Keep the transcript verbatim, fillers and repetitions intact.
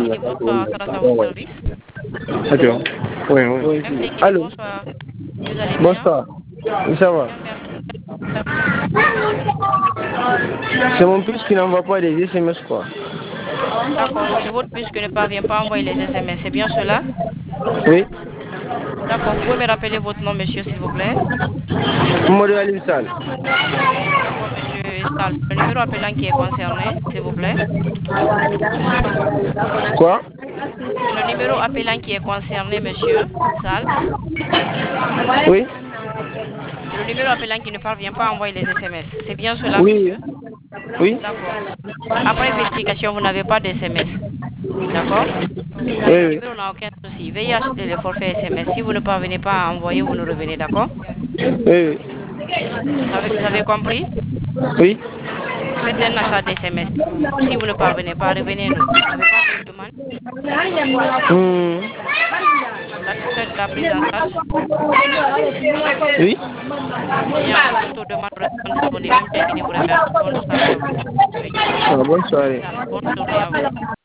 c'est votre installation à votre service. Attends. Oui, oui. M C, Allô. bonsoir. Vous allez bien? Bonsoir. Oui, ça va. Bien, merci. Service, s'il vous plaît, monsieur. C'est mon fils qui n'envoie pas des S M S, quoi. D'accord, donc c'est votre puce qui ne parvient pas à envoyer les S M S. C'est bien cela? Oui. D'accord, vous pouvez me rappeler votre nom, monsieur, s'il vous plaît? Mamadou Alim Sall. D'accord, monsieur Sall. Le numéro appelant qui est concerné, s'il vous plaît? Quoi? C'est le numéro appelant qui est concerné, monsieur Sall. Oui. C'est le numéro appelant qui ne parvient pas à envoyer les S M S. C'est bien cela, Oui. monsieur? Oui. D'accord. Après vérification, vous n'avez pas de S M S. D'accord? Donc, le Oui, oui. numéro n'a aucun souci. Veuillez acheter le forfait S M S. Si vous ne parvenez pas à envoyer, vous nous revenez, d'accord? Oui, Vous avez, vous avez compris? oui. Faites un achat d'S M S. Si vous ne parvenez pas, revenez-nous. Vous n'avez pas d'autres demandes? Hmm. Satisfait de la prise en charge? Oui. Bien, alors toute demande répond disponible. M T N vous remercie. Bonne soirée à vous. Oui. Ah, bonne soirée. Bonne journée à vous.